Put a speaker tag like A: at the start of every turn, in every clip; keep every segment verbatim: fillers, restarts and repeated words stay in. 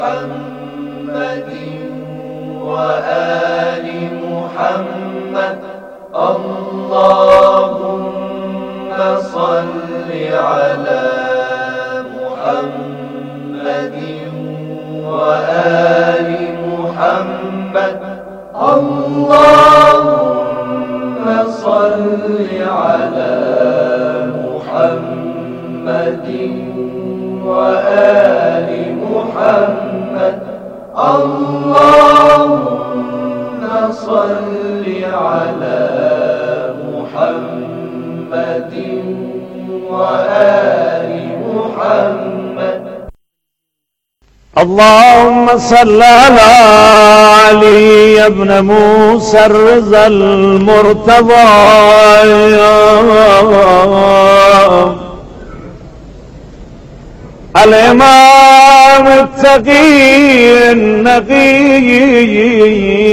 A: محمد وآل محمد. اللهم صل على محمد وآل محمد. اللهم صل على محمد وآل محمد. اللهم صل على محمد وآل محمد.
B: اللهم صل على علي بن موسى الرضا المرتضى الإمام التقي النقي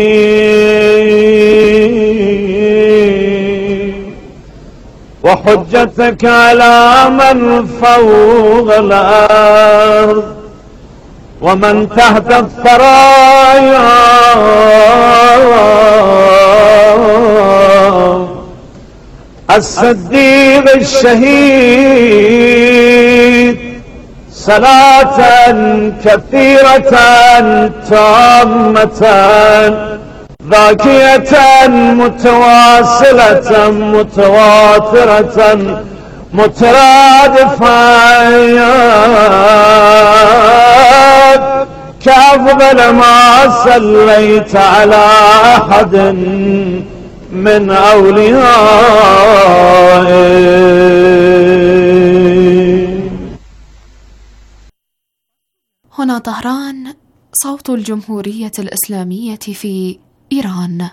B: وحجتك على من فوق الأرض ومن تحت الثرايا الصديق الشهيد صلاة كثيرة تامة ذاكية متواصلة متواترة مترادفة كأفضل ما صليت على أحد من أوليائه.
C: هنا طهران، صوت الجمهورية الإسلامية في إيران.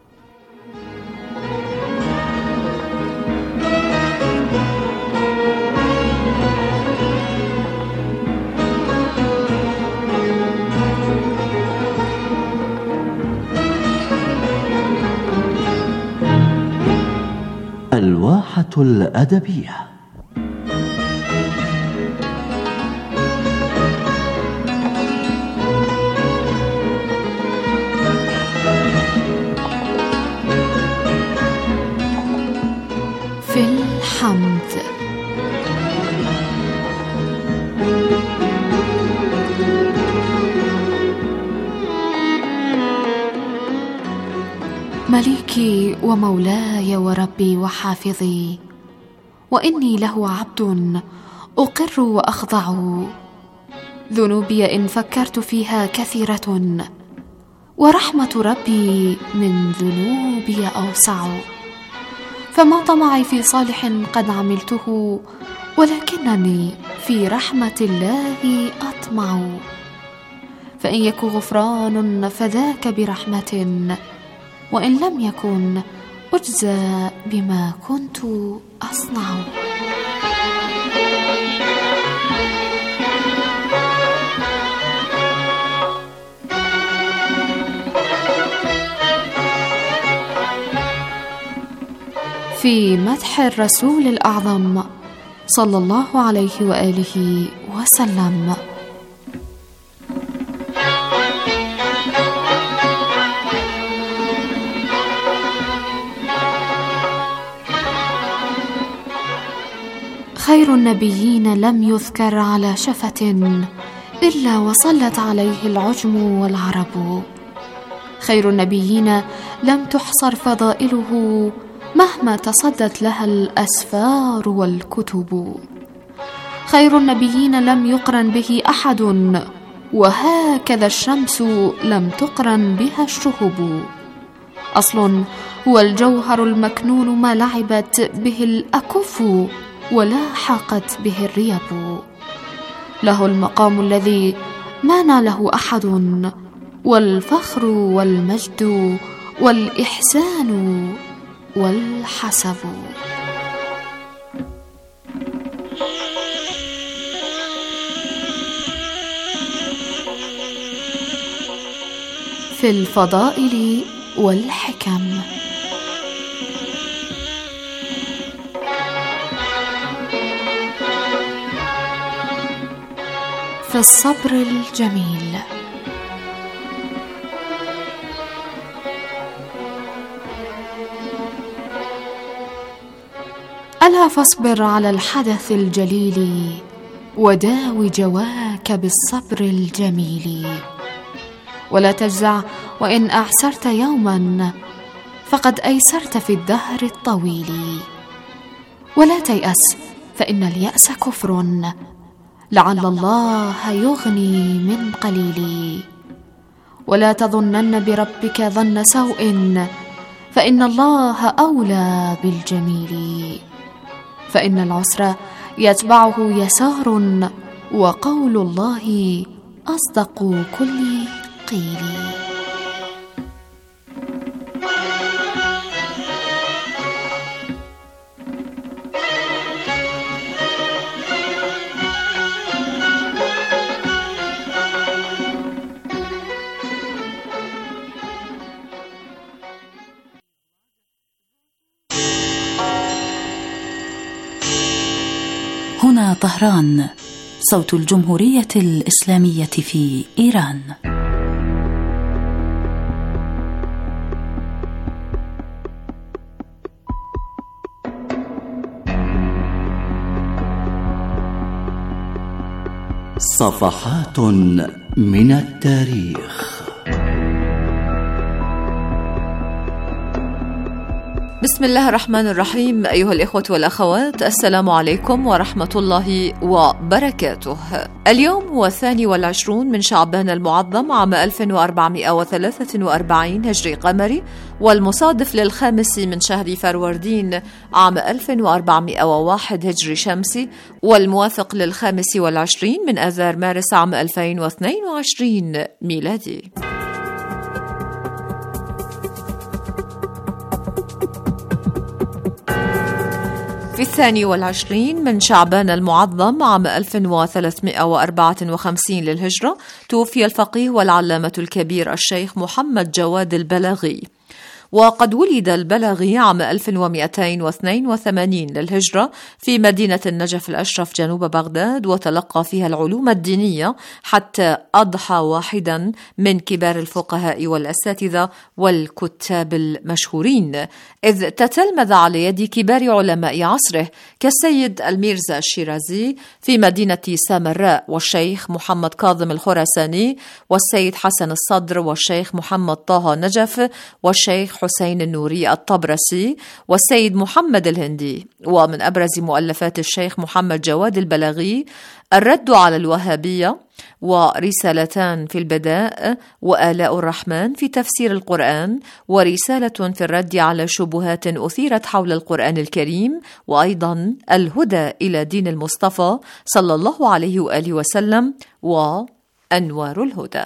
D: الواحة الأدبية.
C: في الحمد. مليكي ومولاي وربي وحافظي، وإني له عبد أقر وأخضع. ذنوبي إن فكرت فيها كثيرة، ورحمة ربي من ذنوبي أوسع. فما طمعي في صالح قد عملته، ولكنني في رحمة الله أطمع. فإن يك غفران فذاك برحمة، وإن لم يكن أجزى بما كنت أصنع. في مدح الرسول الأعظم صلى الله عليه وآله وسلم. خير النبيين لم يذكر على شفة إلا وصلت عليه العجم والعرب. خير النبيين لم تحصر فضائله مهما تصدت لها الأسفار والكتب. خير النبيين لم يقرن به أحد، وهكذا الشمس لم تقرن بها الشهب. أصل هو الجوهر المكنون ما لعبت به الأكف ولا حاقت به الريب. له المقام الذي ما ناله أحد، والفخر والمجد والإحسان والحسب. في الفضائل والحكم. في الصبر الجميل. ألا فاصبر على الحدث الجليل وداوي جواك بالصبر الجميل، ولا تجزع وإن أعسرت يوما فقد أيسرت في الدهر الطويل، ولا تيأس فإن اليأس كفر لعل الله يغني من قليل، ولا تظنن بربك ظن سوء فإن الله أولى بالجميل، فإن العسر يتبعه يسار وقول الله أصدق كل قيل.
E: هنا طهران، صوت الجمهورية الإسلامية في إيران.
D: صفحات من التاريخ.
F: بسم الله الرحمن الرحيم. أيها الإخوة والأخوات، السلام عليكم ورحمة الله وبركاته. اليوم هو الثاني والعشرون من شعبان المعظم عام ألف وأربعمائة وثلاثة وأربعين هجري قمري، والمصادف للخامس من شهر فروردين عام ألف وأربعمائة وواحد هجري شمسي، والموافق للخامس والعشرين من آذار مارس عام ألفين واثنين وعشرين ميلادي. في الثاني والعشرين من شعبان المعظم عام ألف وثلاثمائة وأربعة وخمسين للهجرة توفي الفقيه والعلامة الكبير الشيخ محمد جواد البلاغي. وقد ولد البلاغي عام ألف ومئتين واثنين وثمانين للهجرة في مدينة النجف الأشرف جنوب بغداد، وتلقى فيها العلوم الدينية حتى أضحى واحدا من كبار الفقهاء والأساتذة والكتاب المشهورين، إذ تتلمذ على يد كبار علماء عصره كالسيد الميرزا الشيرازي في مدينة سامراء، والشيخ محمد كاظم الخراساني، والسيد حسن الصدر، والشيخ محمد طه نجف، والشيخ حسين النوري الطبرسي، والسيد محمد الهندي. ومن أبرز مؤلفات الشيخ محمد جواد البلاغي الرد على الوهابية، ورسالتان في البداء، وآلاء الرحمن في تفسير القرآن، ورسالة في الرد على شبهات أثيرت حول القرآن الكريم، وأيضا الهدى إلى دين المصطفى صلى الله عليه وآله وسلم، وأنوار الهدى.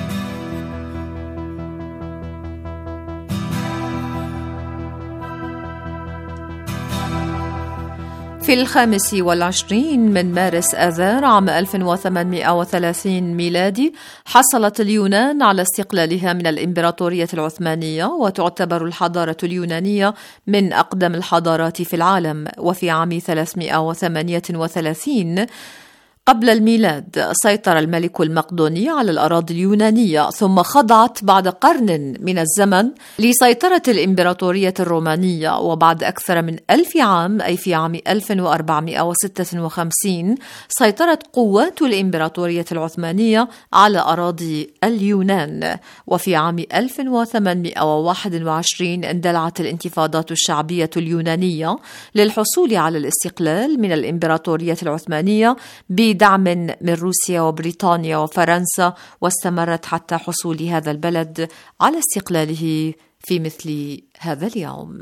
F: في الخامس والعشرين من مارس آذار عام ألف وثمانمائة وثلاثين ميلادي حصلت اليونان على استقلالها من الإمبراطورية العثمانية، وتعتبر الحضارة اليونانية من أقدم الحضارات في العالم. وفي عام ثلاثمائة وثمانية وثلاثين قبل الميلاد سيطر الملك المقدوني على الأراضي اليونانية، ثم خضعت بعد قرن من الزمن لسيطرة الإمبراطورية الرومانية. وبعد أكثر من ألف عام، أي في عام ألف وأربعمائة وستة وخمسين، سيطرت قوات الإمبراطورية العثمانية على أراضي اليونان. وفي عام ألف وثمانمائة وواحد وعشرين اندلعت الانتفاضات الشعبية اليونانية للحصول على الاستقلال من الإمبراطورية العثمانية بدعم من روسيا وبريطانيا وفرنسا، واستمرت حتى حصول هذا البلد على استقلاله في مثل هذا اليوم.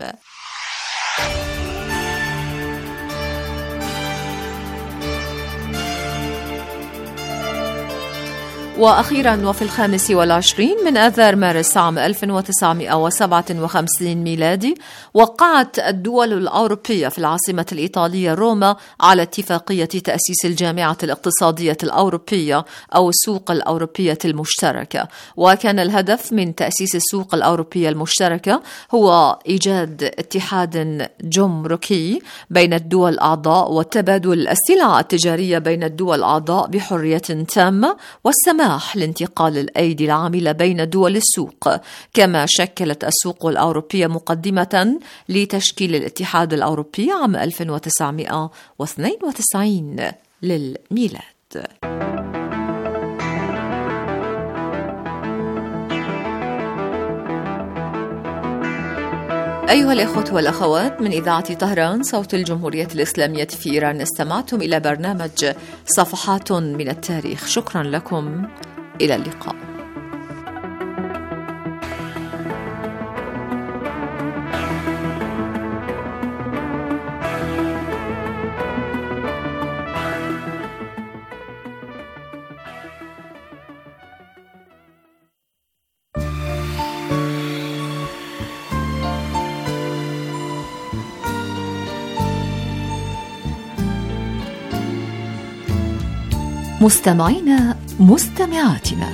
F: وأخيرا وفي الخامس والعشرين من آذار مارس عام ألف وتسعمائة وسبعة وخمسين ميلادي وقعت الدول الأوروبية في العاصمة الإيطالية روما على اتفاقية تأسيس الجامعة الاقتصادية الأوروبية أو السوق الأوروبية المشتركة. وكان الهدف من تأسيس السوق الأوروبية المشتركة هو إيجاد اتحاد جمركي بين الدول الأعضاء وتبادل السلع التجارية بين الدول الأعضاء بحرية تامة والسماح لانتقال الأيدي العاملة بين دول السوق. كما شكلت السوق الأوروبية مقدمة لتشكيل الاتحاد الأوروبي عام ألف وتسعمائة واثنين وتسعين للميلاد. أيها الإخوة والأخوات، من إذاعة طهران صوت الجمهورية الإسلامية في إيران استمعتم إلى برنامج صفحات من التاريخ. شكرا لكم، إلى اللقاء. مستمعينا مستمعاتنا،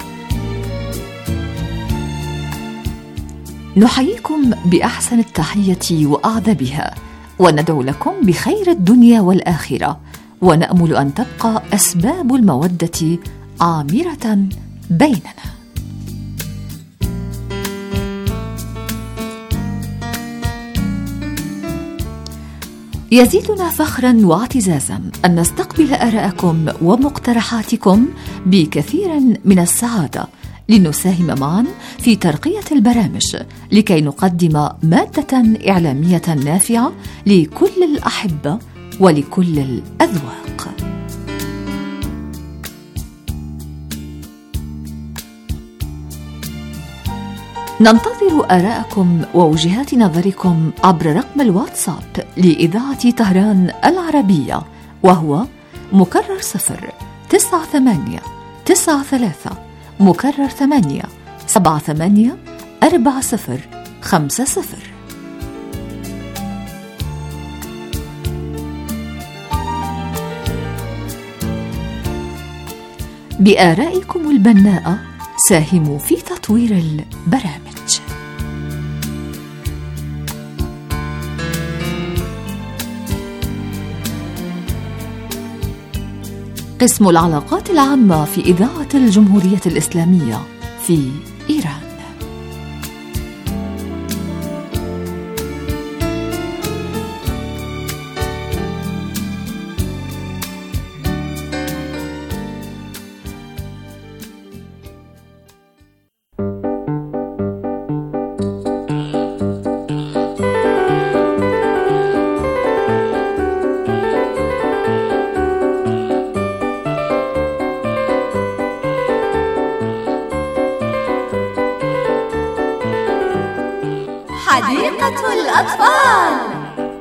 F: نحييكم بأحسن التحية وأعذبها، وندعو لكم بخير الدنيا والآخرة، ونأمل أن تبقى أسباب المودة عامرة بيننا. يزيدنا فخرا واعتزازا أن نستقبل آراءكم ومقترحاتكم بكثير من السعادة، لنساهم معا في ترقية البرامج لكي نقدم مادة إعلامية نافعة لكل الأحبة ولكل الأذواق. ننتظر آراءكم ووجهات نظركم عبر رقم الواتساب لإذاعة طهران العربية، وهو مكرر صفر تسعة ثمانية تسعة ثلاثة مكرر ثمانية سبعة ثمانية أربعة صفر خمسة صفر. بآرائكم البناءة ساهموا في تطوير البرامج. قسم العلاقات العامة في إذاعة الجمهورية الإسلامية في إيران.
G: حديقة الأطفال.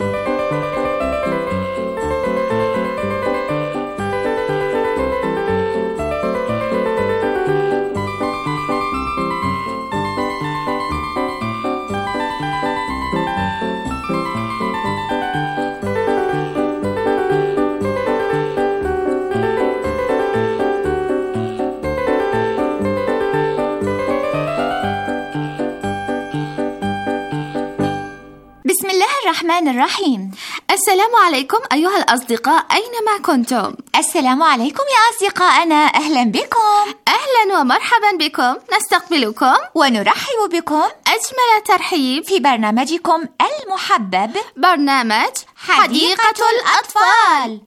H: الرحمن الرحيم.
I: السلام عليكم أيها الأصدقاء أينما كنتم.
H: السلام عليكم يا أصدقائنا، أهلا بكم.
I: أهلا ومرحبا بكم، نستقبلكم
H: ونرحب بكم
I: أجمل ترحيب
H: في برنامجكم المحبب،
I: برنامج حديقة الأطفال.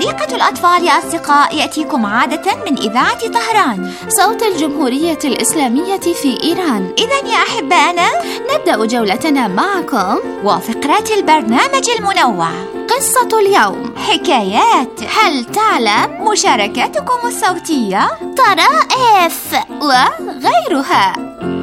H: حديقة الأطفال يا أصدقاء يأتيكم عادة من إذاعة طهران،
I: صوت الجمهورية الإسلامية في إيران.
H: إذن يا أحبائنا
I: نبدأ جولتنا معكم
H: وفقرات البرنامج المنوع،
I: قصة اليوم،
H: حكايات،
I: هل تعلم،
H: مشاركاتكم الصوتية،
I: طرائف
H: وغيرها.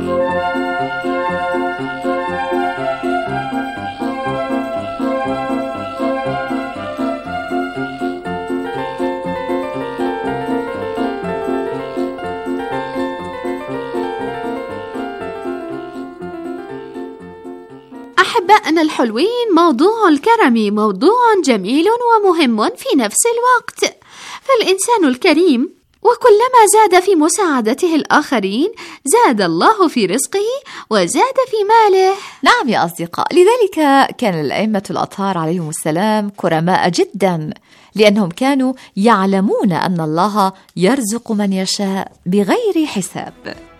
I: أحبائنا الحلوين، موضوع الكرم موضوع جميل ومهم في نفس الوقت، فالإنسان الكريم وكلما زاد في مساعدته الآخرين زاد الله في رزقه وزاد في ماله.
F: نعم يا أصدقاء، لذلك كان الأئمة الأطهار عليهم السلام كرماء جدا، لأنهم كانوا يعلمون أن الله يرزق من يشاء بغير حساب.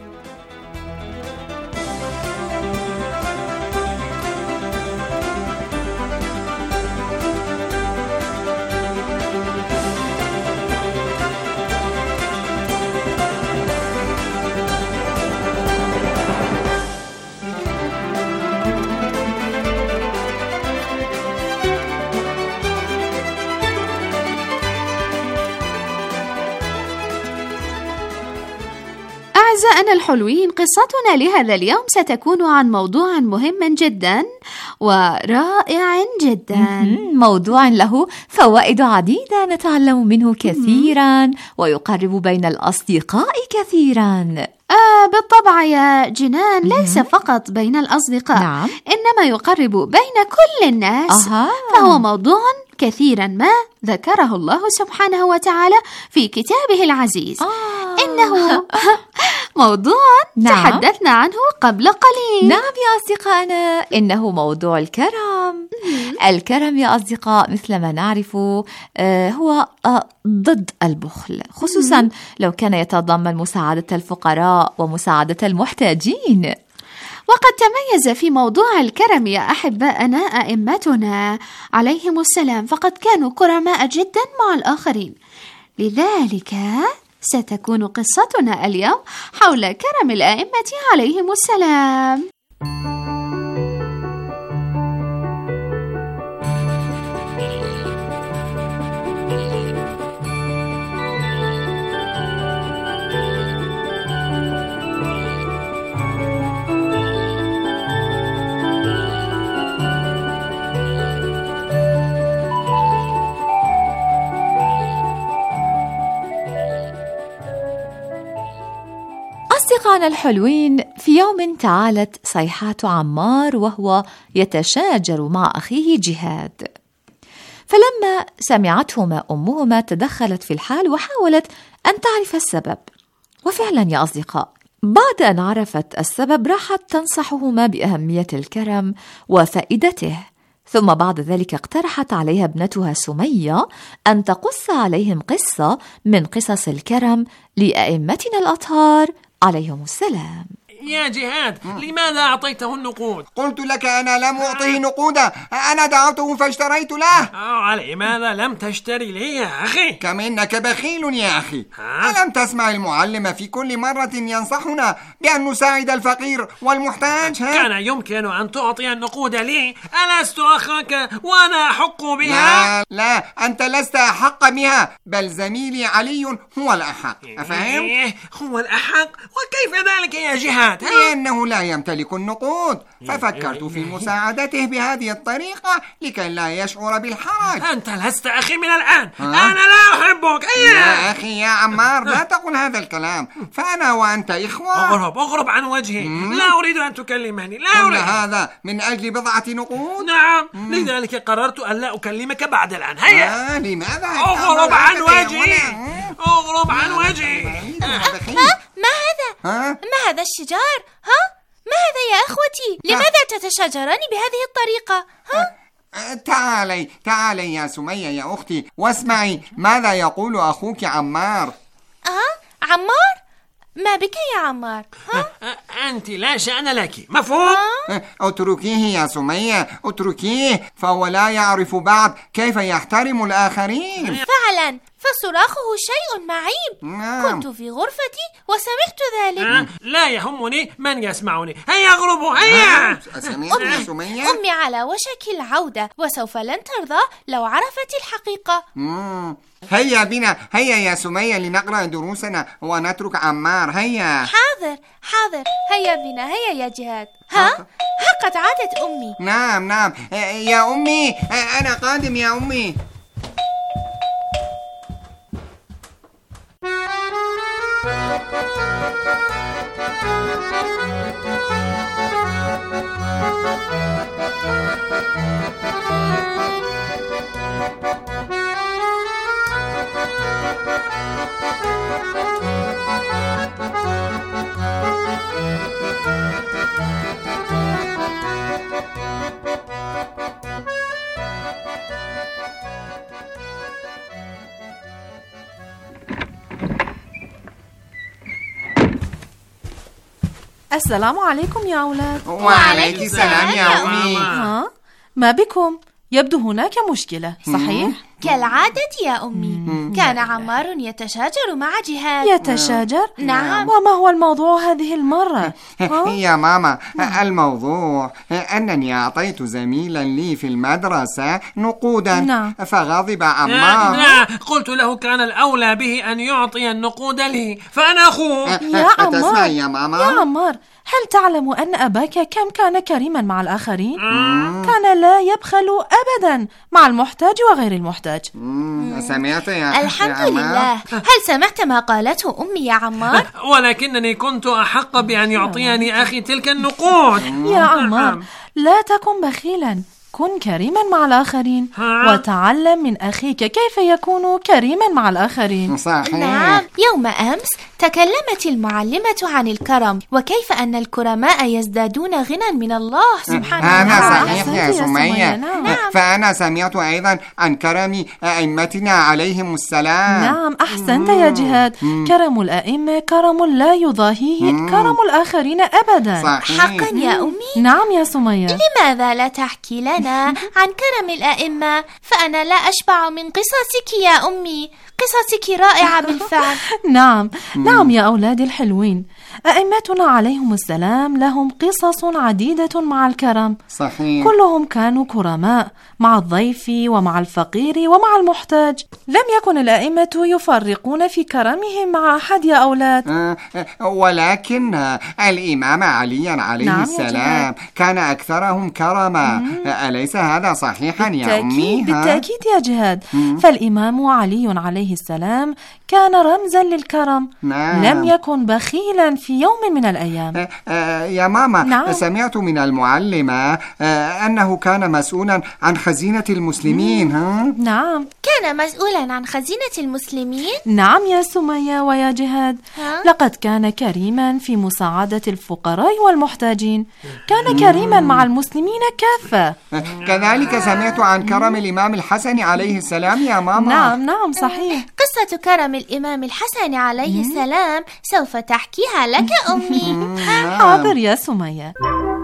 I: أعزائنا الحلوين، قصتنا لهذا اليوم ستكون عن موضوع مهم جدا ورائع جدا،
F: موضوع له فوائد عديدة نتعلم منه كثيرا ويقرب بين الأصدقاء كثيرا.
I: آه بالطبع يا جنان، ليس فقط بين الأصدقاء،
F: نعم.
I: إنما يقرب بين كل الناس.
F: أها.
I: فهو موضوع كثيرا ما ذكره الله سبحانه وتعالى في كتابه العزيز.
F: آه.
I: إنه موضوع
F: نعم.
I: تحدثنا عنه قبل قليل.
F: نعم يا أصدقائنا، إنه موضوع الكرم. الكرم يا أصدقاء مثل ما نعرف هو ضد البخل، خصوصا لو كان يتضمن مساعدة الفقراء ومساعدة المحتاجين.
I: وقد تميز في موضوع الكرم يا أحبائنا أئمتنا عليهم السلام، فقد كانوا كرماء جدا مع الآخرين. لذلك ستكون قصتنا اليوم حول كرم الأئمة عليهم السلام.
F: أصدقائنا الحلوين، في يوم تعالت صيحات عمار وهو يتشاجر مع أخيه جهاد، فلما سمعتهما أمهما تدخلت في الحال وحاولت أن تعرف السبب. وفعلا يا أصدقاء، بعد أن عرفت السبب راحت تنصحهما بأهمية الكرم وفائدته، ثم بعد ذلك اقترحت عليها ابنتها سمية أن تقص عليهم قصة من قصص الكرم لأئمتنا الأطهار عليهم السلام.
J: يا جهاد، لماذا أعطيته النقود؟
K: قلت لك أنا لم أعطيه نقودا، أنا دعوته فاشتريت له.
J: على ماذا لم تشتري لي يا أخي؟
K: كم إنك بخيل يا أخي. ألم تسمع المعلم في كل مرة ينصحنا بأن نساعد الفقير والمحتاج؟ ها؟
J: كان يمكن أن تعطي النقود لي، ألست أخاك وأنا أحق بها؟
K: لا لا، أنت لست أحق بها، بل زميلي علي هو الأحق. أفهم؟
J: إيه هو الأحق؟ وكيف ذلك يا جهاد؟
K: لأنه لا يمتلك النقود، ففكرت في مساعدته بهذه الطريقة لكي لا يشعر بالحرج.
J: أنت لست أخي من الآن. ها؟ أنا لا أحبك. أيه؟
K: يا أخي يا عمار، لا تقل هذا الكلام، فأنا وأنت إخوة.
J: أغرب أغرب عن وجهي. لا أريد أن تكلمني، لا أريد.
K: هذا من أجل بضعة نقود؟
J: نعم. مم. لذلك قررت أن لا أكلمك بعد الآن. هيا.
K: آه لماذا؟
J: أغرب عن وجهي. أغرب عن وجهي.
G: ما هذا؟
K: ها؟
G: ما هذا الشجار؟ ها؟ ما هذا يا أخوتي؟ لماذا تتشاجران بهذه الطريقة؟ ها؟
K: تعالي تعالي يا سمية يا أختي، واسمعي ماذا يقول أخوك عمار.
G: أه؟ عمار؟ ما بك يا عمار؟ ها؟
J: أنت لا شأن لك، مفهوم؟
K: اتركيه يا سمية، اتركيه، فهو لا يعرف بعد كيف يحترم الآخرين.
G: فعلا، فصراخه شيء معيب.
K: نعم.
G: كنت في غرفتي وسمعت ذلك.
J: لا يهمني من يسمعني. هيا اغربوا، هيا.
K: سمعت سمية؟
G: أمي على وشك العودة، وسوف لن ترضى لو عرفت الحقيقة.
K: مم. هيا بنا، هيا يا سمية لنقرأ دروسنا ونترك عمار. هيا.
G: حاضر حاضر، هيا بنا، هيا يا جهاد. ها؟ ها قد عادت أمي.
K: نعم نعم يا أمي، أنا قادم يا أمي.
L: السلام عليكم يا أولاد.
K: وعليك السلام يا أمي.
L: ها؟ ما بكم؟ يبدو هناك مشكلة، صحيح؟
G: كالعادة يا أمي، كان عمار يتشاجر مع جهاد.
L: يتشاجر؟
G: نعم.
L: وما هو الموضوع هذه المرة؟
K: يا ماما، الموضوع أنني أعطيت زميلا لي في المدرسة نقودا.
L: نعم.
K: فغضب عمار.
J: لا، قلت له كان الأولى به أن يعطي النقود لي، فأنا أخوه.
L: يا عمار،
K: تسمعي يا ماما؟
L: يا عمار، هل تعلم أن أباك كم كان كريما مع الآخرين؟ كان لا يبخل أبدا مع المحتاج وغير المحتاج.
K: سمعت يا
G: الحمد لله. هل سمعت ما قالته أمي يا عمار؟
J: ولكنني كنت أحق بأن يعطيني أخي تلك النقود.
L: يا عمار، لا تكن بخيلا، كن كريما مع الآخرين وتعلم من أخيك كيف يكون كريما مع الآخرين.
K: صحيح.
G: نعم، يوم أمس تكلمت المعلمة عن الكرم وكيف أن الكرماء يزدادون غنى من الله سبحانه وتعالى.
K: هذا صحيح يا سمية.
G: نعم.
K: فأنا سمعت أيضا عن كرم أئمتنا عليهم السلام.
L: نعم، أحسنت يا جهاد. كرم الأئمة كرم لا يضاهيه كرم الآخرين أبدا.
K: صحيح.
G: حقا يا أمي؟
L: نعم يا سمية.
G: لماذا لا تحكي لنا عن كرم الأئمة؟ فأنا لا أشبع من قصصك يا أمي، قصصك رائعة بالفعل.
L: نعم نعم يا أولادي الحلوين، أئمتنا عليهم السلام لهم قصص عديدة مع الكرم.
K: صحيح.
L: كلهم كانوا كرماء مع الضيف ومع الفقير ومع المحتاج. لم يكن الأئمة يفرقون في كرمهم مع أحد يا أولاد.
K: آه ولكن الإمام علي عليه
L: نعم
K: السلام كان أكثرهم كرما. أليس هذا صحيحا يا أمي؟
L: بالتأكيد يا جهاد. فالإمام علي عليه السلام كان رمزا للكرم.
K: نعم.
L: لم يكن بخيلا في يوم من الأيام.
K: آه آه يا ماما،
L: نعم.
K: سمعت من المعلمة آه أنه كان مسؤولا عن خزينة المسلمين. ها؟
G: نعم، كان مسؤولا عن خزينة المسلمين.
L: نعم يا سمية ويا جهاد.
G: ها؟
L: لقد كان كريما في مساعدة الفقراء والمحتاجين، كان كريما مع المسلمين كافة.
K: آه كذلك سمعت عن كرم الإمام الحسن عليه السلام يا ماما.
L: نعم نعم صحيح.
G: قصة كرم الإمام الحسن عليه السلام سوف تحكيها لك أمي.
L: حاضر يا سمية.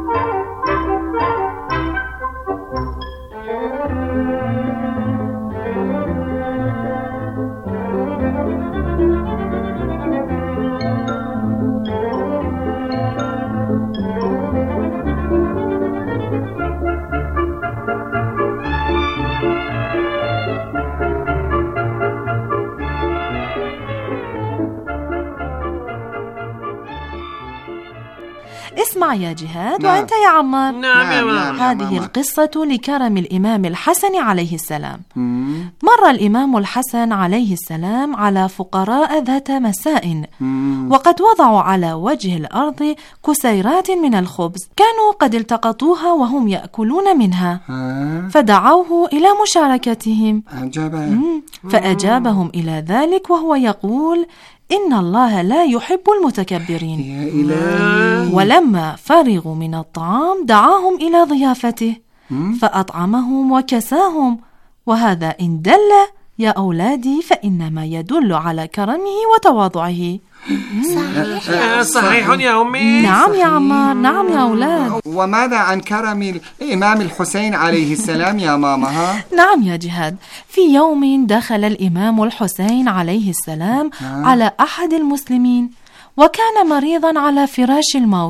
L: اسمع يا جهاد.
K: نعم.
L: وأنت يا عمار.
J: نعم يا ماما.
L: هذه القصة لكرم الإمام الحسن عليه السلام.
K: مم.
L: مر الإمام الحسن عليه السلام على فقراء ذات مساء،
K: مم.
L: وقد وضعوا على وجه الأرض كسيرات من الخبز، كانوا قد التقطوها وهم يأكلون منها.
K: ها؟
L: فدعوه إلى مشاركتهم.
K: عجبا.
L: فأجابهم إلى ذلك وهو يقول: إن الله لا يحب المتكبرين.
K: يا إلهي.
L: ولما فرغوا من الطعام دعاهم إلى ضيافته فأطعمهم وكساهم. وهذا إن دل يا أولادي فإنما يدل على كرمه وتواضعه.
J: صحيح صحيح يا أمي.
L: نعم يا عمار، نعم يا أولاد.
K: وماذا عن كرم الإمام الحسين عليه السلام يا ماما؟ ها؟
L: نعم يا جهاد، في يوم دخل الإمام الحسين عليه السلام على أحد المسلمين وكان مريضا على فراش الموت.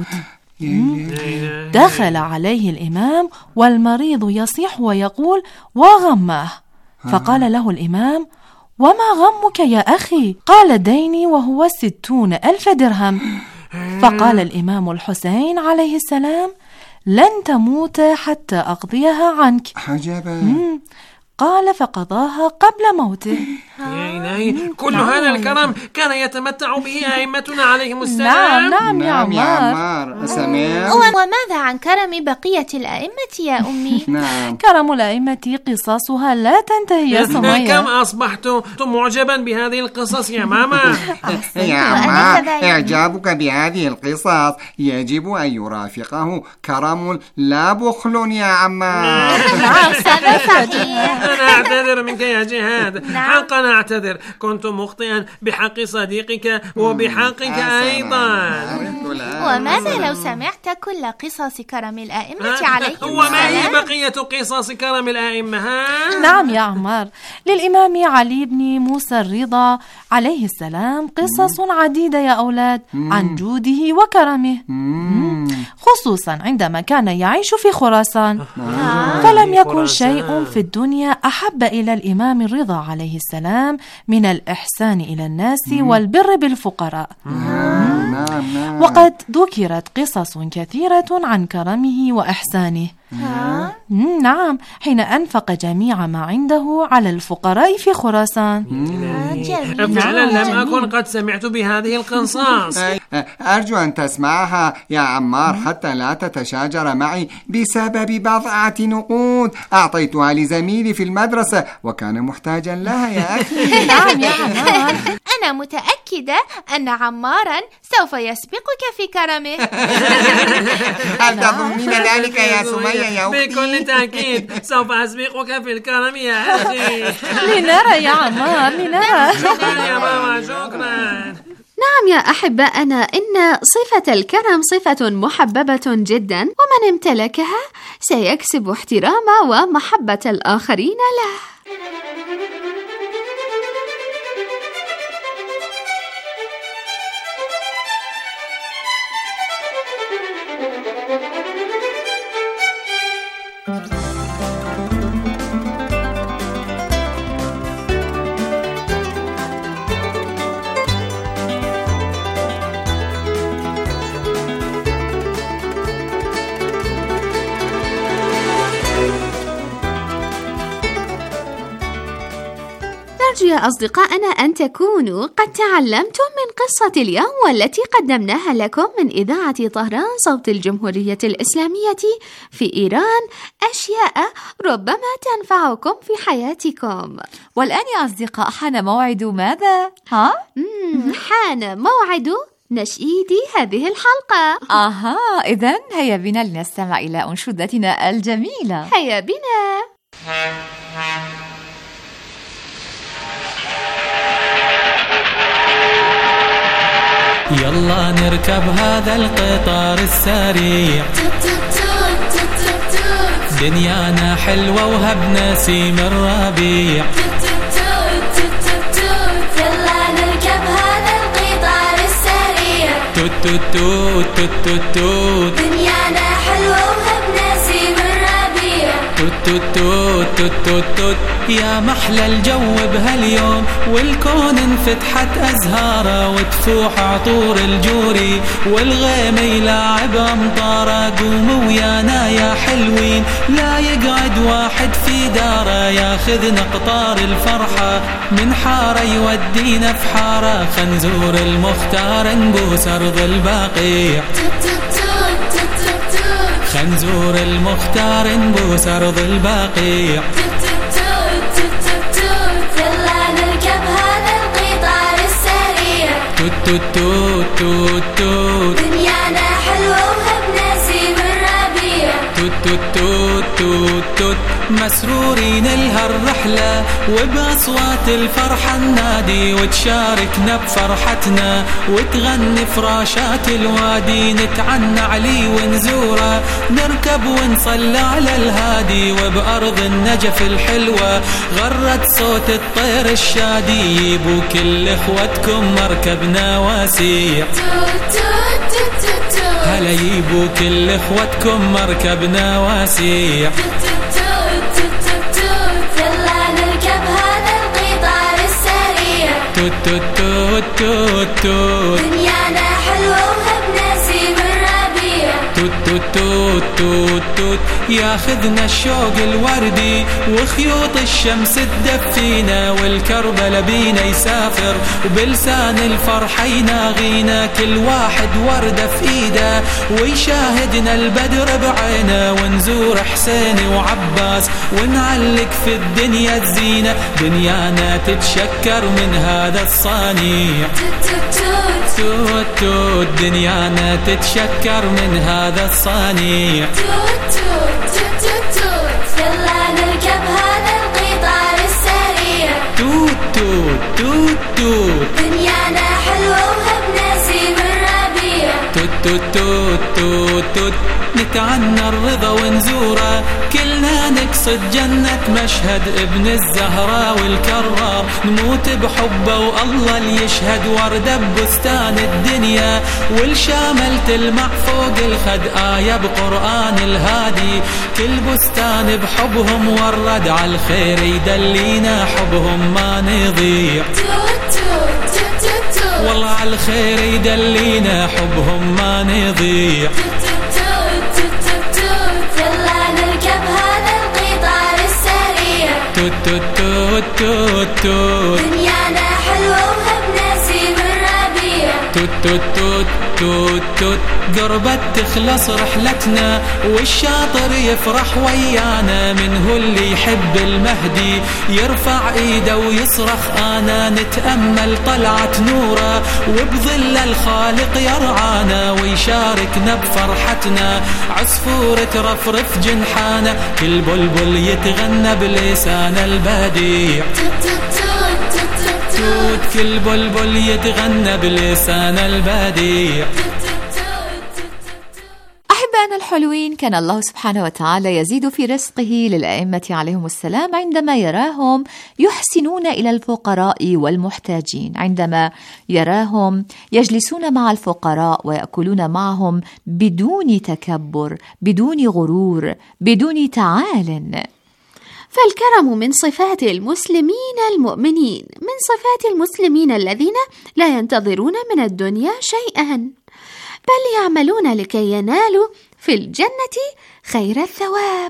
L: دخل عليه الإمام والمريض يصيح ويقول وغمه، فقال له الإمام وما غمك يا أخي؟ قال ديني وهو ستون ألف درهم. فقال الإمام الحسين عليه السلام لن تموت حتى أقضيها عنك.
K: عجبا.
L: قال فقضاها قبل موته.
J: يا إلهي، كل نعم. هذا الكرم كان يتمتع به أئمتنا عليهم السلام.
L: نعم نعم يا
K: نعم
L: عمار.
K: سمير.
G: وماذا عن كرم بقية الأئمة يا أمي؟
K: نعم.
L: كرم الأئمة قصصها لا تنتهي يا سمية.
J: كم أصبحت معجبا بهذه القصص يا ماما؟
K: يا عمار، إعجابك بهذه القصص يجب أن يرافقه كرم لا بخل يا عمار.
G: نعم سنفعل.
J: أنا أعتذر منك يا جهاد، حقا أعتذر، كنت مخطئا بحق صديقك وبحقك أيضا.
G: وماذا لو سمعت كل قصص كرم الأئمة عليهم السلام؟
J: وما هي بقية قصص كرم الأئمة؟
L: نعم يا عمار، للإمام علي بن موسى الرضا عليه السلام قصص عديدة يا أولاد عن جوده وكرمه، خصوصا عندما كان يعيش في خراسان. فلم يكن شيء في الدنيا أحب إلى الإمام الرضا عليه السلام من الإحسان إلى الناس والبر بالفقراء. وقد ذكرت قصص كثيرة عن كرمه وإحسانه. نعم، حين أنفق جميع ما عنده على الفقراء في خراسان.
J: فعلا لم أكن قد سمعت بهذه القصص.
K: أرجو أن تسمعها يا عمار حتى لا تتشاجر معي بسبب بضعة نقود أعطيتها لزميلي في المدرسة وكان محتاجا لها يا أخي.
G: نعم يا عمار، أنا متأكدة أن عمارا سوف يسبقك في كرمه.
K: هل تظنين ذلك يا سمية يا أختي؟
J: بكل تأكيد سوف أسبقك في الكرم يا أخي.
L: لنرى يا عمار، لنرى.
J: شكرا يا ماما، شكرا.
I: نعم يا أحبائنا، إن صفة الكرم صفة محببة جدا، ومن امتلكها سيكسب احترام ومحبة الآخرين له. نرجو يا أصدقائنا أن تكونوا قد تعلمتم من قصة اليوم والتي قدمناها لكم من إذاعة طهران صوت الجمهورية الإسلامية في إيران أشياء ربما تنفعكم في حياتكم.
H: والآن يا أصدقاء حان موعد ماذا؟ ها؟
I: حان موعد نشيد هذه الحلقة.
H: آها، إذن هيا بنا لنستمع إلى أنشودتنا الجميلة.
I: هيا بنا.
M: يلا نركب هذا القطار السريع، دنيانا حلوة وهبنا سيم الربيع.
N: يلا نركب هذا القطار السريع،
M: توت توت توت توت توت توت،
N: دنيانا حلوة وهبنا سيم الربيع.
M: توت توت توت توت توت توت، يا محلى الجو بهاليوم والكون انفتحت أزهاره وتفوح عطور الجوري والغيم يلاعب أمطاره. قوموا ويانا يا حلوين، لا يقعد واحد في داره، ياخذنا قطار الفرحة من حارة يودينا في حارة. خنزور المختار نبوس أرض البقيع، خنزور المختار نبوس أرض البقيع.
N: يلا نركب هذا القطار السريع،
M: توت توت توت توت توت،
N: دنيانا حلوة وهبنا سيم الربيع.
M: توت توت توت توت توت مسرورين لها الرحلة وبأصوات الفرحة ننادي وتشاركنا بفرحتنا وتغني فراشات الوادي نتعنى عليه ونزوره نركب ونصلى على الهادي وبأرض النجف الحلوة غرد صوت الطير الشادي يبو كل اخوتكم مركبنا واسيع هلا يبو كل اخوتكم مركبنا واسيع
N: يلا نركب هذا القطار السريع
M: توت توت توت توت توت
N: دنيانا حلوة وهبنا سيم الربيع
M: توت توت توت توت توت ياخذنا الشوق الوردي وخيوط الشمس تدفينا والكربلة بينا يسافر وبلسان الفرحة يناغينا كل واحد وردة في ايده ويشاهدنا البدر بعينه ونزور حسين وعباس ونعلق في الدنيا الزينة دنيانا تتشكر من هذا الصانيع
N: توت
M: توت توت دنيانا تتشكر من هذا الصانيع
N: توت توت توت توت يلا نركب هذا القطار السريع
M: توت توت توت توت
N: دنيانا حلوة وهبنا سيم الربيع
M: توت توت توت توت توت نتعنى الرضا ونزوره كلنا نقصد جنة مشهد ابن الزهراء والكرار نموت بحبه والله اللي يشهد وردة ببستان الدنيا والشامل تلمع فوق الخد آية بقرآن الهادي كل بستان بحبهم ورد على الخير يدلينا حبهم ما نضيع
N: توت توت توت توت
M: والله على الخير يدلينا حبهم ما نضيع
N: يلا نركب هذا القطار السريع
M: توت توت توت توت توت
N: دنيانا حلوة وهبنا سيم الربيع
M: توت توت توت توت توت قربت تخلص رحلتنا والشاطر يفرح ويانا من هو اللي يحب المهدي يرفع ايده ويصرخ انا نتأمل طلعت نوره وبظل الخالق يرعانا ويشاركنا بفرحتنا عصفور ترفرف جنحانا كل بلبل يتغنى بلسان البديع توت كل بلبل يتغنى بلسان البديع.
H: أحبائنا الحلوين، كان الله سبحانه وتعالى يزيد في رزقه للأئمة عليهم السلام عندما يراهم يحسنون إلى الفقراء والمحتاجين، عندما يراهم يجلسون مع الفقراء ويأكلون معهم بدون تكبر، بدون غرور، بدون تعال.
I: فالكرم من صفات المسلمين المؤمنين، من صفات المسلمين الذين لا ينتظرون من الدنيا شيئا، بل يعملون لكي ينالوا في الجنة خير الثواب.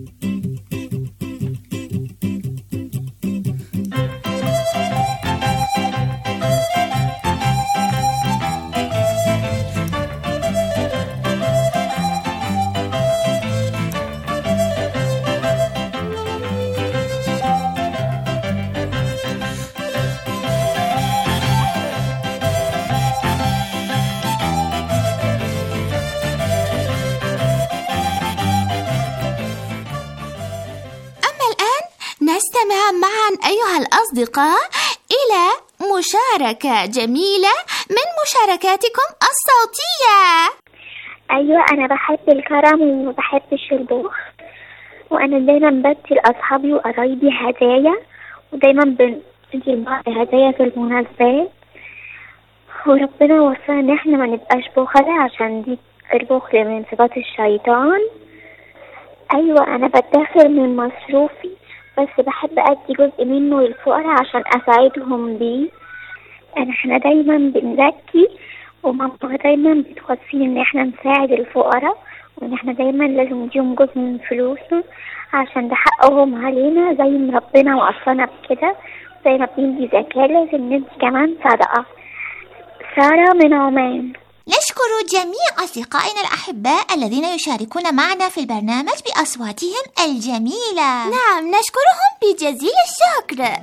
I: نستمع معا أيها الأصدقاء إلى مشاركة جميلة من مشاركاتكم الصوتية.
O: أيوة، أنا بحب الكرم وما بحبش البخل، وأنا دايما بدي لأصحابي وقرايبي هدايا، ودايما بندي لبعض هدايا في المناسبات، وربنا وصانا إن إحنا ما نبقاش بخلة عشان دي البخل من صفات الشيطان. أيوة، أنا بدخر من مصروفي، بس بحب أدي جزء منه للفقراء عشان أساعدهم بيه. أنا إحنا دايما بنزكي، وماما دايما بتوصينا إن إحنا نساعد الفقراء، وإن إحنا دايما لازم نديهم جزء من فلوسنا عشان ده حقهم علينا، زي ما ربنا وصانا بكده. زي ما بندي زكاة لازم ندي كمان صدقة. سارة من عمان.
G: نشكر جميع أصدقائنا الأحباء الذين يشاركون معنا في البرنامج بأصواتهم الجميلة.
I: نعم، نشكرهم بجزيل الشكر.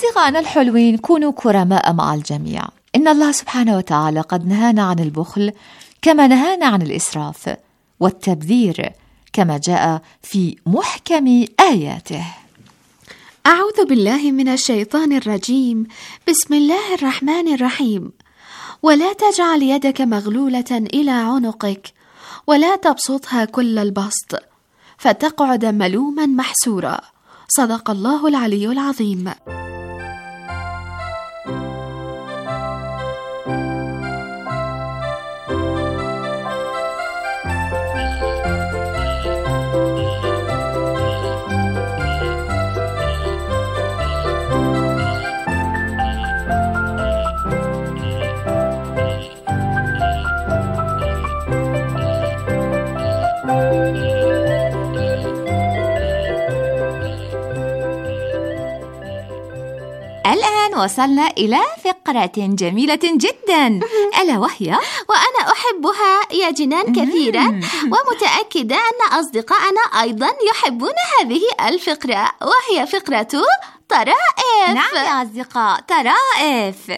H: أصدقائنا الحلوين، كونوا كرماء مع الجميع. إن الله سبحانه وتعالى قد نهانا عن البخل كما نهانا عن الإسراف والتبذير كما جاء في محكم آياته.
I: أعوذ بالله من الشيطان الرجيم. بسم الله الرحمن الرحيم. ولا تجعل يدك مغلولة إلى عنقك ولا تبسطها كل البسط فتقعد ملوما محسورا. صدق الله العلي العظيم.
H: الآن وصلنا إلى فقرة جميلة جدا، ألا وهي
I: وأنا أحبها يا جنان كثيرا، ومتأكدة أن أصدقائنا أيضا يحبون هذه الفقرة، وهي فقرة طرائف.
H: نعم يا أصدقاء، طرائف.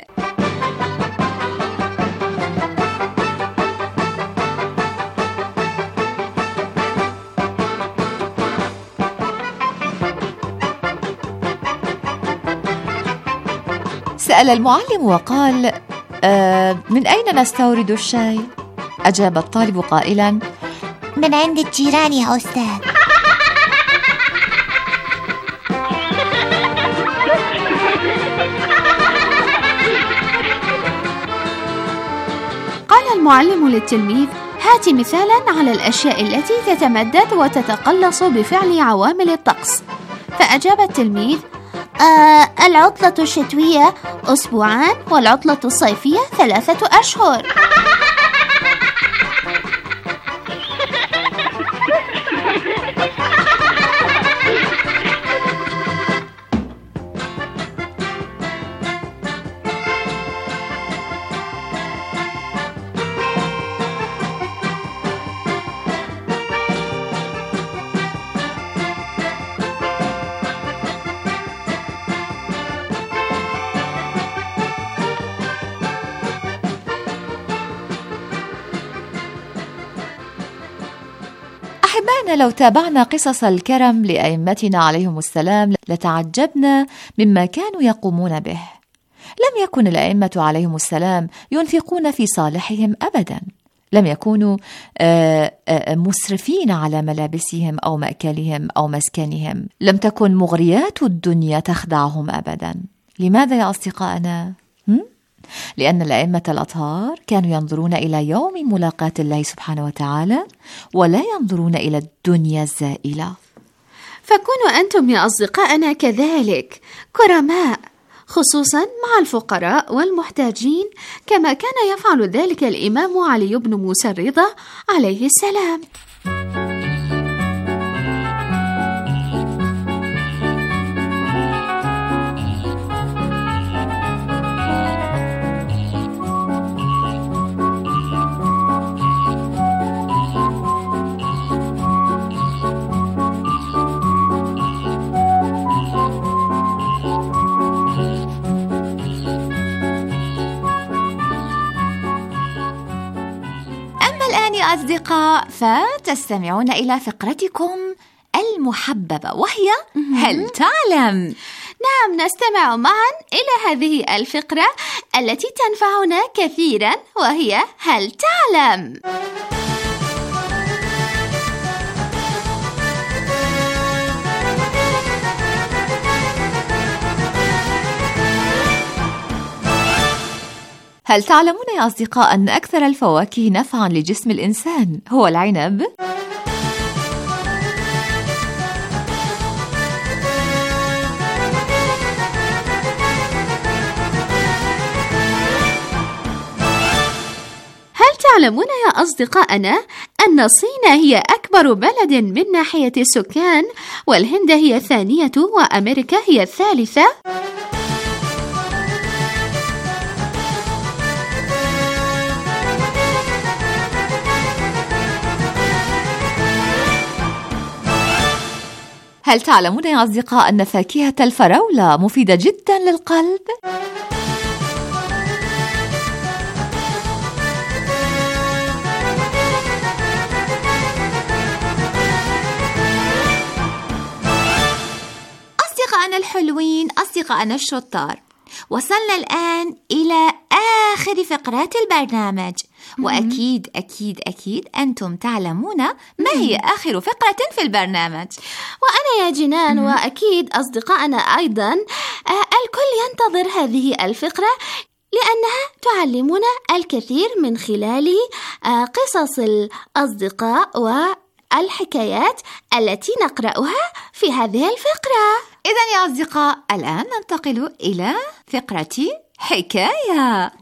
H: سأل المعلم وقال: آه من أين نستورد الشاي؟ أجاب الطالب قائلا:
P: من عند الجيران يا أستاذ.
I: قال المعلم للتلميذ: هات مثالا على الأشياء التي تتمدد وتتقلص بفعل عوامل الطقس. فأجاب التلميذ:
P: آه العطلة الشتوية أسبوعان والعطلة الصيفية ثلاثة أشهر.
H: أحبائنا، لو تابعنا قصص الكرم لأئمتنا عليهم السلام لتعجبنا مما كانوا يقومون به. لم يكن الأئمة عليهم السلام ينفقون في صالحهم أبدا، لم يكونوا مسرفين على ملابسهم أو مأكلهم أو مسكنهم، لم تكن مغريات الدنيا تخدعهم أبدا. لماذا يا أصدقائنا؟ هم؟ لأن الأئمة الأطهار كانوا ينظرون إلى يوم ملاقاة الله سبحانه وتعالى ولا ينظرون إلى الدنيا الزائلة.
I: فكونوا أنتم يا أصدقائنا كذلك كرماء، خصوصا مع الفقراء والمحتاجين، كما كان يفعل ذلك الإمام علي بن موسى الرضا عليه السلام.
H: أصدقاء، فتستمعون إلى فقرتكم المحببة، وهي هل تعلم؟
I: نعم، نستمع معا إلى هذه الفقرة التي تنفعنا كثيرا، وهي هل تعلم؟
H: هل تعلمون يا أصدقاء أن أكثر الفواكه نفعاً لجسم الإنسان هو العنب؟
I: هل تعلمون يا أصدقائنا أن الصين هي أكبر بلد من ناحية السكان، والهند هي الثانية، وأمريكا هي الثالثة؟
H: هل تعلمون يا أصدقاء أن فاكهة الفراولة مفيدة جدا للقلب؟
P: أصدقائنا الحلوين، أصدقائنا الشطار، وصلنا الآن إلى آخر فقرات البرنامج، وأكيد أكيد أكيد أنتم تعلمون ما هي آخر فقرة في البرنامج.
I: وأنا يا جنان وأكيد أصدقائنا أيضا الكل ينتظر هذه الفقرة لأنها تعلمنا الكثير من خلال قصص الأصدقاء والحكايات التي نقرأها في هذه الفقرة.
H: إذن يا أصدقاء الآن ننتقل إلى فقرة حكاية.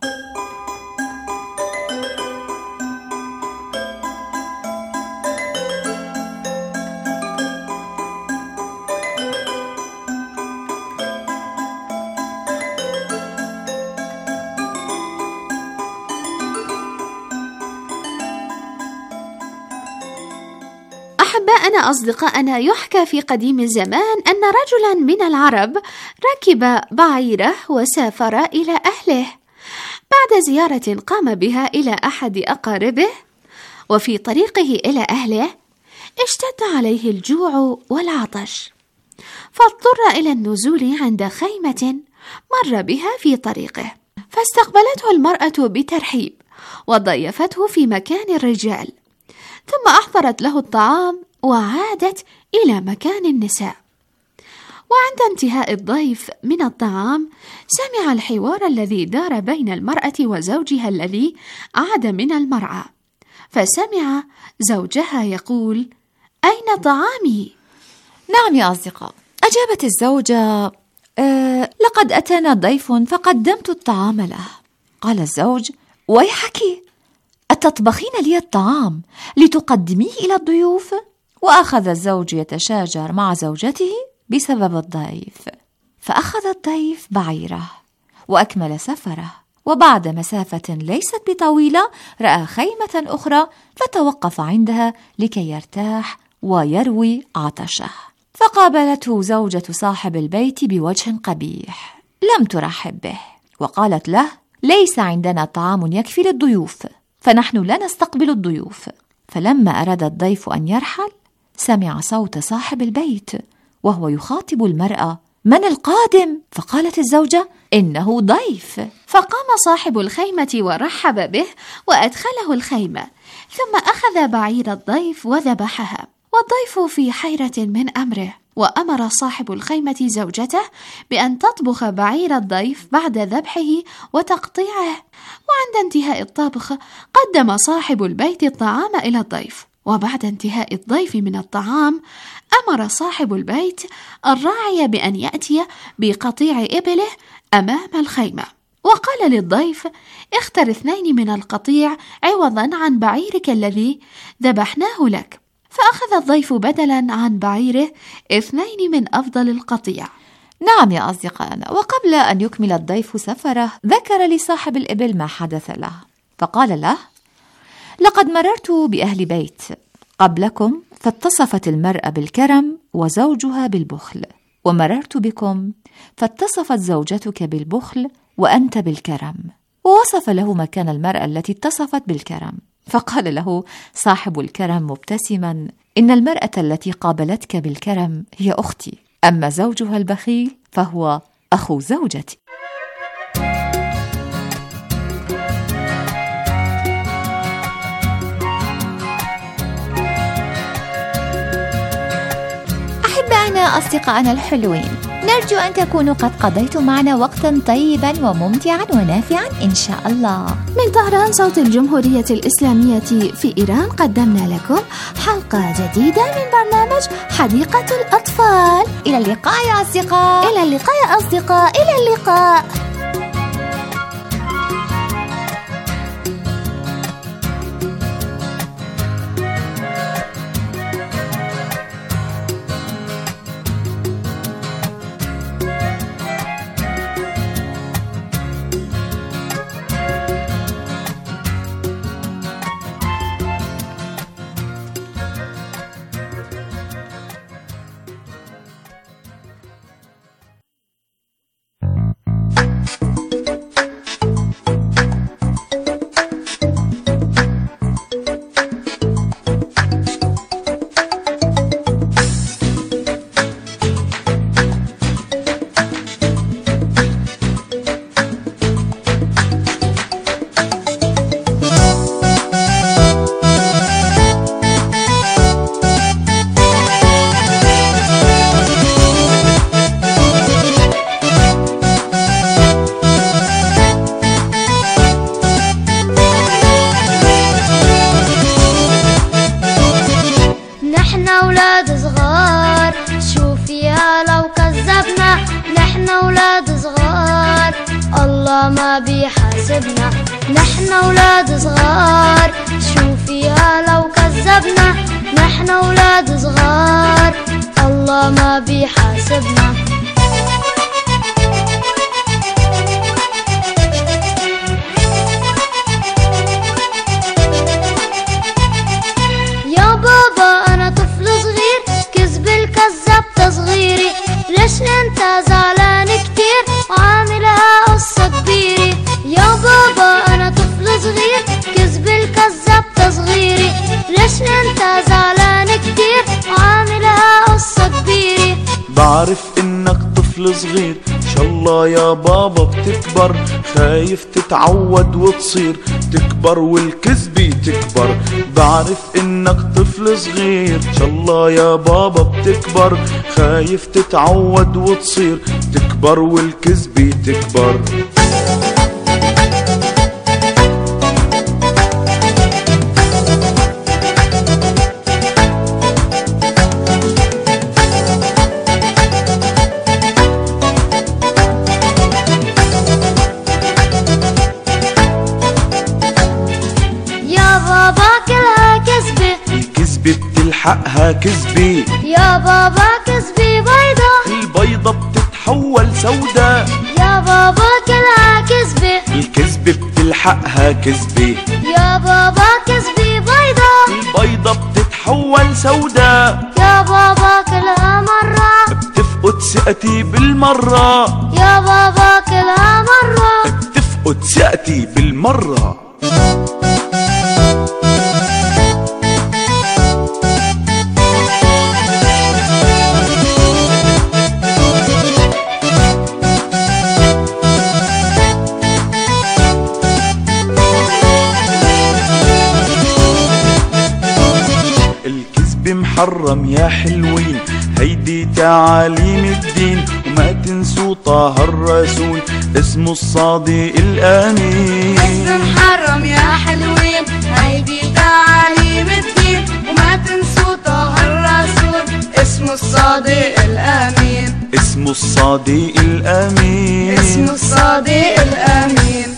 I: أحباءنا أصدقائنا، يحكى في قديم الزمان أن رجلا من العرب ركب بعيره وسافر إلى أهله بعد زيارة قام بها إلى أحد أقاربه. وفي طريقه إلى أهله اشتد عليه الجوع والعطش، فاضطر إلى النزول عند خيمة مر بها في طريقه، فاستقبلته المرأة بترحيب وضيفته في مكان الرجال، ثم أحضرت له الطعام وعادت إلى مكان النساء. وعند انتهاء الضيف من الطعام سمع الحوار الذي دار بين المرأة وزوجها الذي عاد من المرعى، فسمع زوجها يقول: أين طعامي؟
H: نعم يا أصدقاء، أجابت الزوجة: أه لقد أتانا ضيف فقدمت الطعام له. قال الزوج: ويحك، أتطبخين لي الطعام لتقدميه إلى الضيوف؟ وأخذ الزوج يتشاجر مع زوجته بسبب الضيف، فأخذ الضيف بعيره وأكمل سفره، وبعد مسافة ليست بطويلة رأى خيمة أخرى فتوقف عندها لكي يرتاح ويروي عطشه. فقابلته زوجة صاحب البيت بوجه قبيح، لم ترحب به، وقالت له: ليس عندنا طعام يكفي للضيوف، فنحن لا نستقبل الضيوف. فلما أراد الضيف أن يرحل سمع صوت صاحب البيت وهو يخاطب المرأة: من القادم؟ فقالت الزوجة: إنه ضيف.
I: فقام صاحب الخيمة ورحب به وأدخله الخيمة، ثم أخذ بعير الضيف وذبحها، والضيف في حيرة من أمره، وأمر صاحب الخيمة زوجته بأن تطبخ بعير الضيف بعد ذبحه وتقطيعه. وعند انتهاء الطبخ قدم صاحب البيت الطعام إلى الضيف، وبعد انتهاء الضيف من الطعام أمر صاحب البيت الراعي بأن يأتي بقطيع إبله أمام الخيمة، وقال للضيف: اختر اثنين من القطيع عوضا عن بعيرك الذي ذبحناه لك. فأخذ الضيف بدلا عن بعيره اثنين من أفضل القطيع.
H: نعم يا أصدقائنا، وقبل أن يكمل الضيف سفره ذكر لصاحب الإبل ما حدث له، فقال له: لقد مررت بأهل بيت قبلكم فاتصفت المرأة بالكرم وزوجها بالبخل، ومررت بكم فاتصفت زوجتك بالبخل وأنت بالكرم. ووصف له مكان المرأة التي اتصفت بالكرم، فقال له صاحب الكرم مبتسما: إن المرأة التي قابلتك بالكرم هي أختي، أما زوجها البخيل فهو أخو زوجتي.
P: أحبائنا أصدقائنا الحلوين، نرجو أن تكونوا قد قضيتم معنا وقتا طيبا وممتعا ونافعا إن شاء الله.
I: من طهران صوت الجمهورية الإسلامية في إيران قدمنا لكم حلقة جديدة من برنامج حديقة الأطفال.
P: إلى اللقاء يا أصدقاء.
I: إلى اللقاء يا أصدقاء. إلى اللقاء.
N: نحنا ولاد صغار، شو فيها لو كذبنا، نحنا ولاد صغار الله ما بيحاسبنا. نحنا ولاد صغار، شو فيها لو كذبنا، نحنا ولاد صغار الله ما بيحاسبنا. يا بابا أنا طفل صغير، كذب الكذاب تصغيري، ليش انت زعلان كتير وعاملها قصة كبيرة؟ يا بابا أنا طفل صغير، كذب الكذاب تصغيري، ليش انت زعلان كتير وعاملها قصة كبيرة؟
B: بعرف انك طفل صغير، ان شاء الله يا بابا بتكبر، خايف تتعود وتصير تكبر والكذبة تكبر. بعرف انك طفل صغير، ان شاء الله يا بابا بتكبر، خايف تتعود وتصير تكبر والكذبة تكبر. بتلحقها كذبة
N: يا بابا، كذبة بيضة،
B: البيضة بتتحول سودا.
N: يا بابا كلها كذبة،
B: الكذبة بتلحقها كذبة.
N: يا بابا كذبة بيضة،
B: البيضة بتتحول سودا.
N: يا بابا كلها مرة
B: بتفقد ثقتي بالمرة.
N: يا بابا كلها مرة
B: بتفقد ثقتي بالمرة. محرم يا حلوين، هيدي تعاليم الدين، وما تنسوا طه الرسول اسمه الصادق الأمين.
Q: اسم محرم يا حلوين، هيدي تعاليم الدين، وما تنسوا طه الرسول اسمه الصادق الأمين.
B: اسمه الصادق الأمين.
Q: اسمه الصادق الأمين.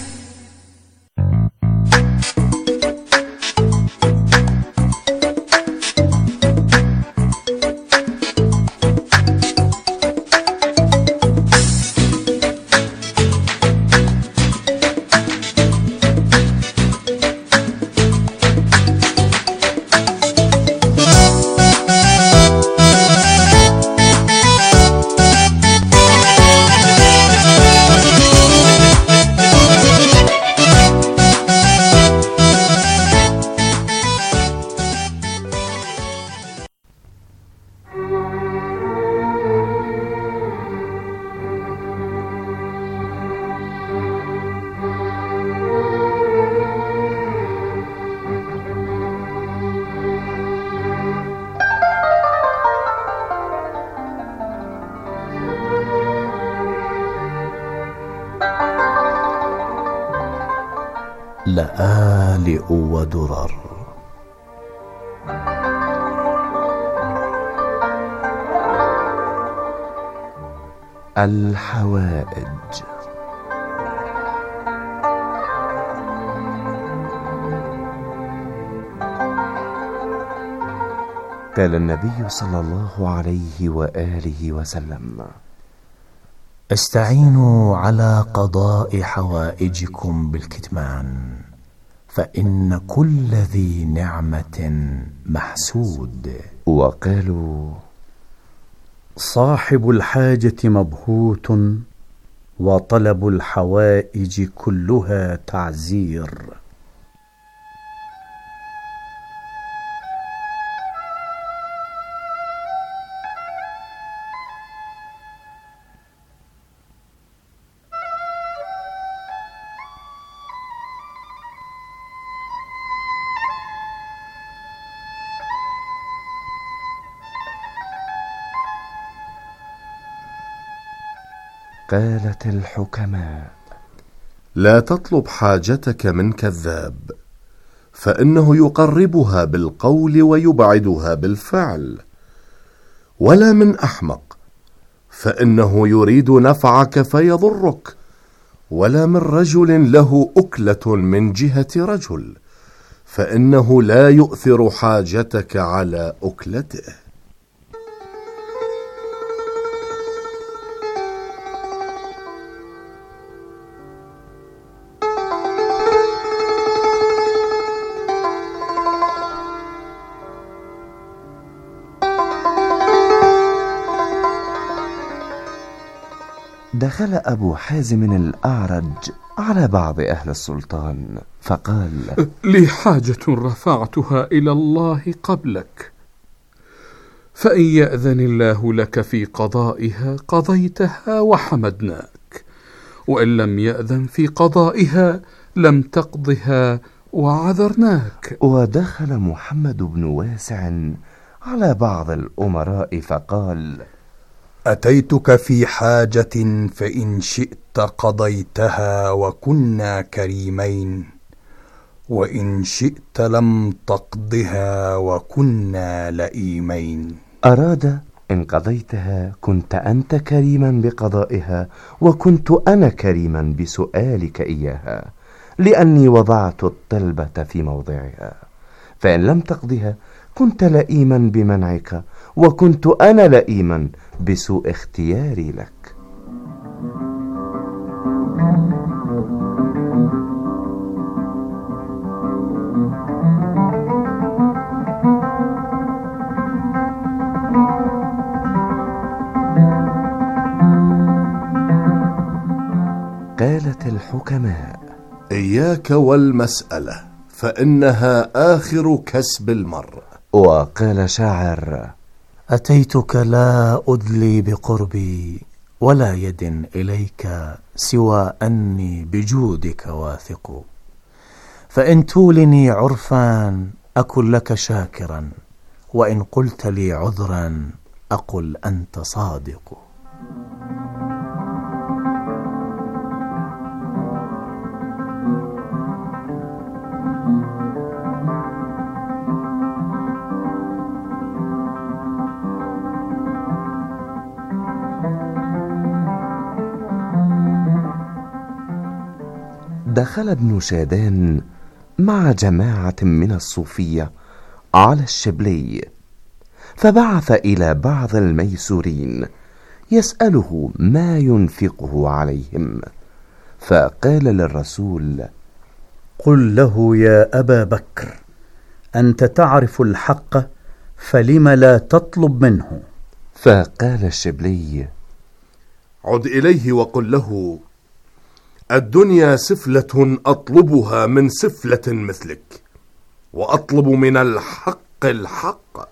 R: لآلئ ودرر. الحوائج. قال النبي صلى الله عليه وآله وسلم: استعينوا على قضاء حوائجكم بالكتمان، فإن كل ذي نعمة محسود. وقالوا: صاحب الحاجة مبهوت، وطلب الحوائج كلها تعزير. قالت الحكماء: لا تطلب حاجتك من كذاب،
S: فإنه يقربها بالقول ويبعدها بالفعل. ولا من أحمق، فإنه يريد نفعك فيضرك. ولا من رجل له أكلة من جهة رجل، فإنه لا يؤثر حاجتك على أكلته.
R: دخل أبو حازم الأعرج على بعض أهل السلطان فقال:
T: لي حاجة رفعتها إلى الله قبلك، فإن يأذن الله لك في قضائها قضيتها وحمدناك، وإن لم يأذن في قضائها لم تقضها وعذرناك.
R: ودخل محمد بن واسع على بعض الأمراء فقال:
U: أتيتك في حاجة فإن شئت قضيتها وكنا كريمين، وإن شئت لم تقضها وكنا لئيمين.
R: أراد إن قضيتها كنت أنت كريما بقضائها، وكنت أنا كريما بسؤالك إياها، لأني وضعت الطلبة في موضعها. فإن لم تقضها كنت لئيما بمنعك، وكنت أنا لئيما بسوء اختياري لك. قالت الحكماء:
S: إياك والمسألة، فإنها آخر كسب المرء.
R: وقال شاعر:
V: أتيتك لا أدلي بقربي ولا يد إليك سوى أني بجودك واثق، فإن تولني عرفا أكن لك شاكرا، وإن قلت لي عذرا أقل أنت صادق.
R: دخل ابن شادان مع جماعة من الصوفية على الشبلي، فبعث إلى بعض الميسورين يسأله ما ينفقه عليهم، فقال للرسول:
V: قل له يا أبا بكر: أنت تعرف الحق فلم لا تطلب منه؟
R: فقال الشبلي:
S: عد إليه وقل له: الدنيا سفلة أطلبها من سفلة مثلك، وأطلب من الحق الحق.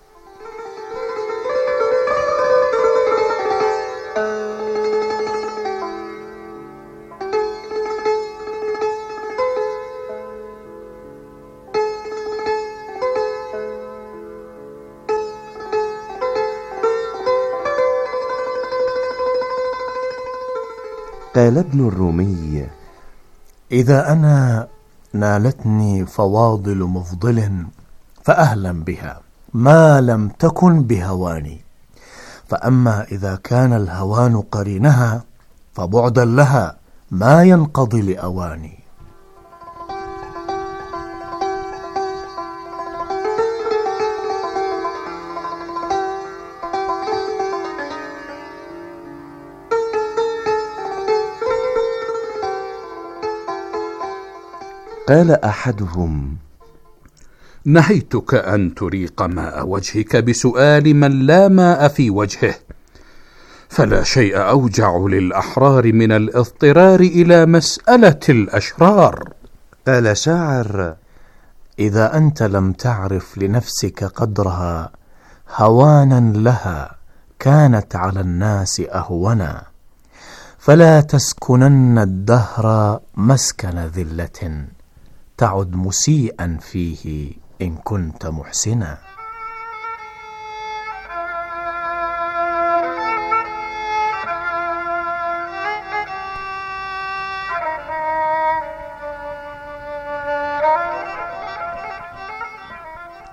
R: قال ابن الرومي:
V: إذا أنا نالتني فواضل مفضل فأهلا بها ما لم تكن بهواني، فأما إذا كان الهوان قرينها فبعدا لها ما ينقضي لأواني.
R: قال أحدهم:
T: نهيتك أن تريق ماء وجهك بسؤال من لا ماء في وجهه، فلا شيء أوجع للأحرار من الاضطرار إلى مسألة الأشرار.
V: قال شاعر: إذا أنت لم تعرف لنفسك قدرها هوانا لها كانت على الناس أهونا، فلا تسكنن الدهر مسكن ذلة تعد مسيئا فيه إن كنت محسنا.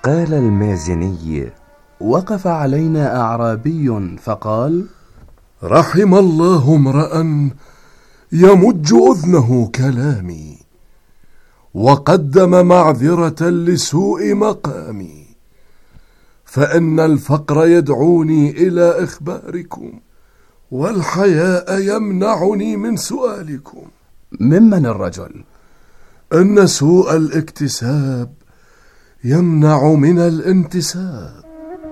R: قال المازني:
V: وقف علينا أعرابي فقال:
S: رحم الله امرأ يمج أذنه كلامي وقدم معذرة لسوء مقامي، فإن الفقر يدعوني إلى إخباركم والحياء يمنعني من سؤالكم.
V: ممن الرجل؟
S: إن سوء الاكتساب يمنع من الانتساب.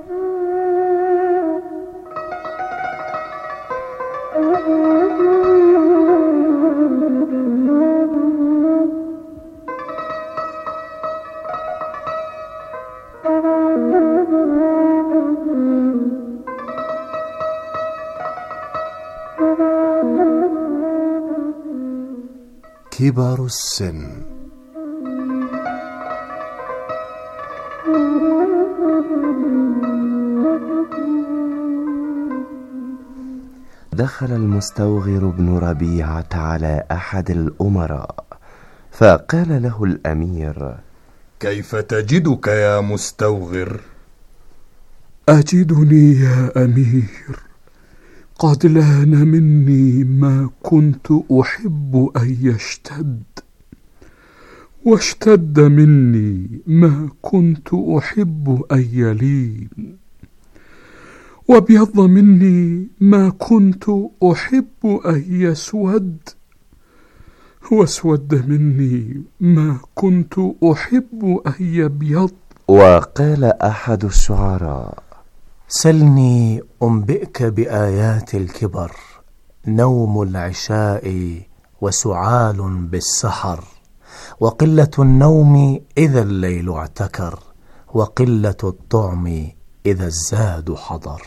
V: كبر السن.
R: دخل المستوغر بن ربيعة على أحد الأمراء فقال له الأمير:
U: كيف تجدك يا مستوغر؟
T: أجدني يا أمير قد لان مني ما كنت أحب أن يشتد، واشتد مني ما كنت أحب أن يلين، وابيض مني ما كنت أحب أن يسود، واسود مني ما كنت أحب أن يبيض.
R: وقال أحد الشعراء:
V: سلني أنبئك بآيات الكبر، نوم العشاء وسعال بالسحر، وقلة النوم إذا الليل اعتكر، وقلة الطعم إذا الزاد حضر.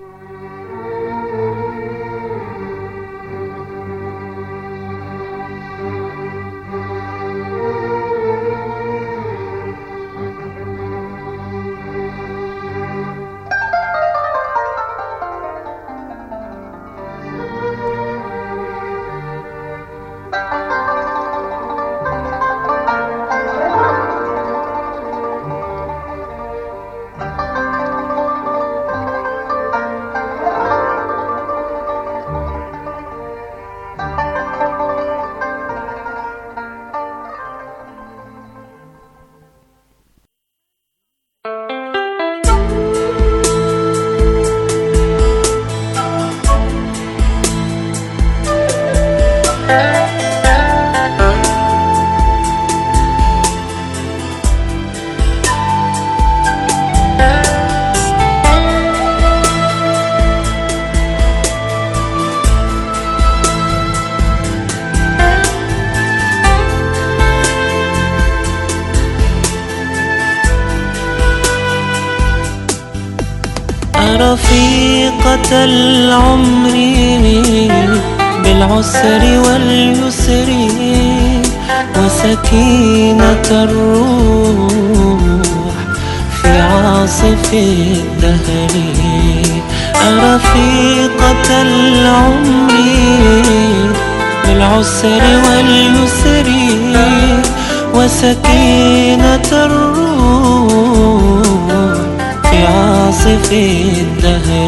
A: رفيقة العمر بالعسر واليسر وسكينة الروح في عاصف الدهر. رفيقة العمر بالعسر واليسر وسكينة الروح في عاصف الدهر.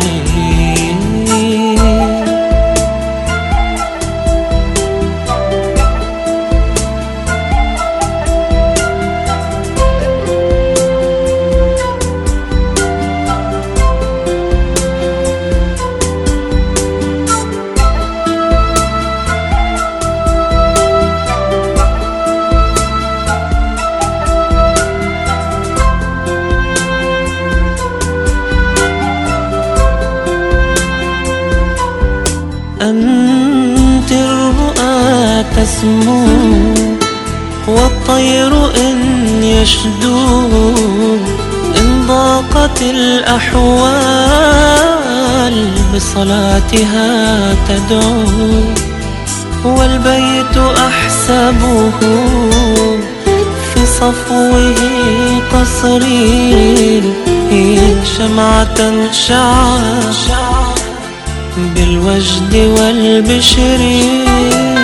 A: أنت الرؤى تسمو والطير إن يشدو، إن ضاقت الأحوال بصلاتها تدعو، والبيت أحسبه في صفوه قصري شمعة شعر بالوجد والبشر.